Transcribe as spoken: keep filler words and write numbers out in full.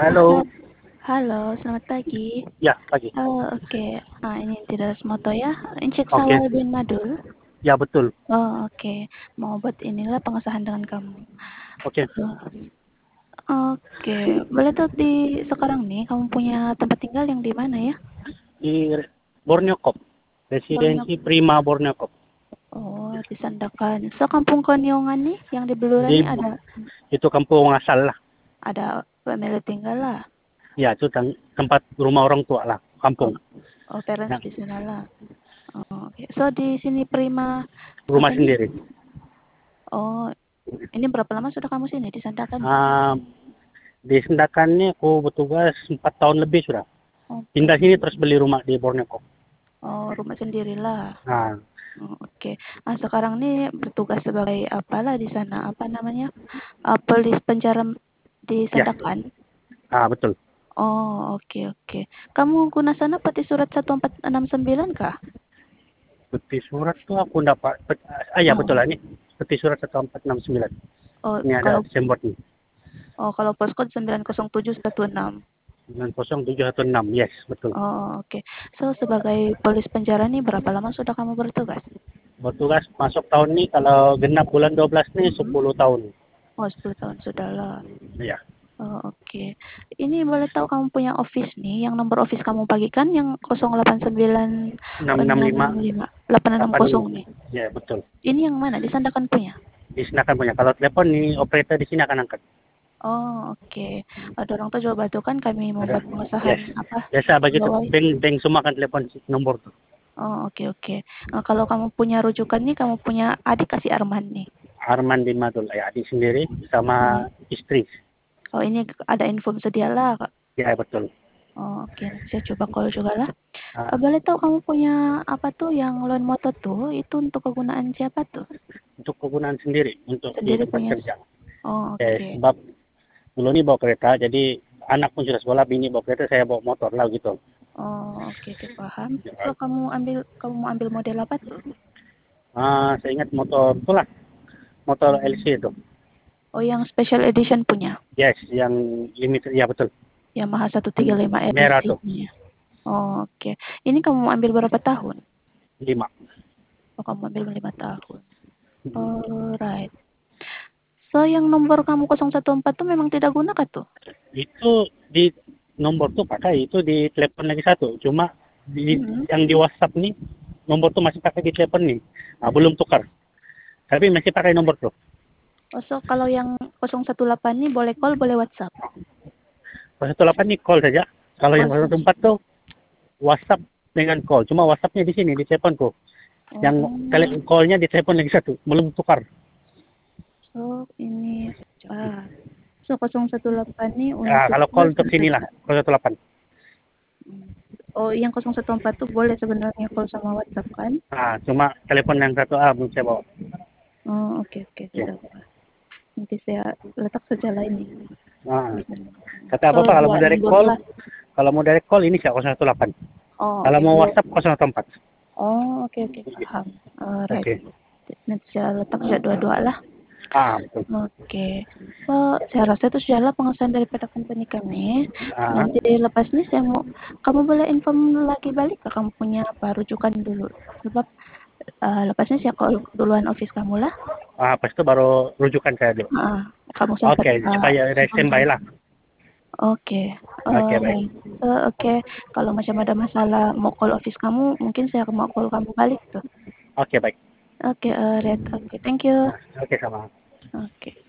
Halo, Ha- Halo, selamat pagi. ya pagi. Oh, oke. Ah, ini tidak Moto ya. Incik Oke, Sawal bin Madul. ya betul. Oh, oke. Mau buat inilah pengesahan dengan kamu. Oke, Oh, oke. Boleh tuh di sekarang nih kamu punya tempat tinggal yang di mana ya? di Borneo Cop, Borneo. residensi Prima Borneo Cop. Oh, di Sandakan. So, Kampung Konyongan nih yang di Beluran Di nih ada itu kampung asal lah. ada pemilik tinggal lah. Ya, itu tem- tempat rumah orang tua lah, Oh, kampung. oh parents Ya, di sana lah. Oh, oke. So di sini Prima apa rumah nih? sendiri. Oh, ini berapa lama sudah kamu sini di Sandakan nih? Ah, di Sendakan ini aku bertugas empat tahun lebih sudah. Oh, Pindah sini terus beli rumah di Borneo Cop. oh rumah sendirilah. Nah, Oh, oke. Ah, sekarang nih bertugas sebagai apalah di sana? Apa namanya? Ah, polis penjara di ya, Sandakan. ah betul. Oh, oke oke. Kamu guna sana peti surat satu empat enam sembilan kah? Peti surat tuh aku dapat. pet- Ah ya betul Oh, lah ini. Peti surat satu empat enam sembilan. oh Ini ada kalau sembot nih. oh kalau postcode sembilan nol tujuh satu enam. sembilan nol tujuh satu enam. Yes, betul. Oh, oke. So sebagai polis penjara nih berapa lama sudah kamu bertugas? Bertugas masuk tahun ini kalau genap bulan dua belas nih Mm-mm. sepuluh tahun. Oh, sepuluh tahun sudah lah. Ya, Oh, oke. Ini boleh tahu kamu punya office nih, yang nomor office kamu bagikan yang nol delapan sembilan enam enam enam lima lima delapan enam delapan. nol nih. Ya, betul. Ini yang mana? Di Sandakan punya? Di sini akan punya. Kalau telepon nih operator di sini akan angkat. Oh, oke. Ada orang tuh coba bantu kan kami Ada. membuat pengesahan Yes. apa? Biasa begitu. Pegawai. Bank bank semua akan telepon nomor tuh. Oh, oke oke. Eh, kalau kamu punya rujukan nih, kamu punya adik kasih Arman nih. Arman bin Madul, ya adik sendiri Hmm. sama istri. Oh, ini ada info sedia lah, Kak. Ya, betul. Oh, oke. Nanti saya coba call juga lah. Eh, Ah, boleh tahu kamu punya apa tuh yang loan motor tuh? Itu untuk kegunaan siapa tuh? untuk kegunaan sendiri untuk di Sendiri tempat punya. kerja. Oh, Eh, oke. sebab dulu nih bawa kereta, jadi anak pun sudah sekolah, bini bawa kereta, saya bawa motor lah gitu. Oh, oke, oke, paham. So, Ya, kamu ambil kamu mau ambil model apa tuh? ah, saya ingat motor itulah, motor L C Hmm. itu. Oh, yang special edition punya. Yes, yang limited, ya betul. Yamaha seratus tiga puluh lima Merah R C tuh, punya. Oh, oke. Ini kamu mau ambil berapa tahun? lima. Oh, kamu ambil lima tahun. Alright. So, yang nomor kamu nol satu empat tuh memang tidak guna kah tuh? Itu di nomor tuh pakai, itu di telepon lagi satu. Cuma di, Mm-hmm. yang di WhatsApp nih, nomor tuh masih pakai di telepon nih. Nah, belum tukar. Tapi masih pakai nomor tuh. Oh, so, kalau yang nol satu delapan nih boleh call, boleh WhatsApp. nol satu delapan nih call saja. Kalau Oh, yang nol satu empat tuh WhatsApp dengan call. Cuma WhatsAppnya di sini, di teleponku. Yang tele oh, call-nya di telepon lagi satu. Belum tukar. so ini ah. So, nol satu delapan nih Nah, untuk kalau call call untuk bisa sini lah, saja. nol satu delapan. Hmm. Oh, yang nol satu empat tuh boleh sebenarnya call sama WhatsApp kan? Nah, cuma telepon yang satu A belum saya bawa. Oh, oke oke Oke. sudah. Nanti saya letak saja lah ini. Nah, Bisa. kata So, apa kalau dua mau direct nomor call, lah. kalau mau direct call ini saya nol satu delapan. Oh, Kalau oke. mau Dua. WhatsApp nol satu empat. Oh, oke oke paham. Alright. Oke. Nanti saya letak saja dua-dua lah. Ah, betul. Oke. So, saya rasa itu sudahlah pengesahan daripada company kami. Ah, Nanti lepas ini saya mau, kamu boleh inform lagi balik ke kamu punya apa rujukan dulu. Sebab uh, lepas ini saya call duluan office kamu lah. ah, pas itu baru rujukan saya dulu. Uh, kamu sempat Oke, uh, supaya ada inform standby saya. lah. Oke. Oke, baik. Alright. So, oke. Kalau macam ada masalah mau call office kamu, mungkin saya mau call kamu balik tuh. Oke, baik. Oke, alright. Oke, thank you. Nah, oke, sama. Oke.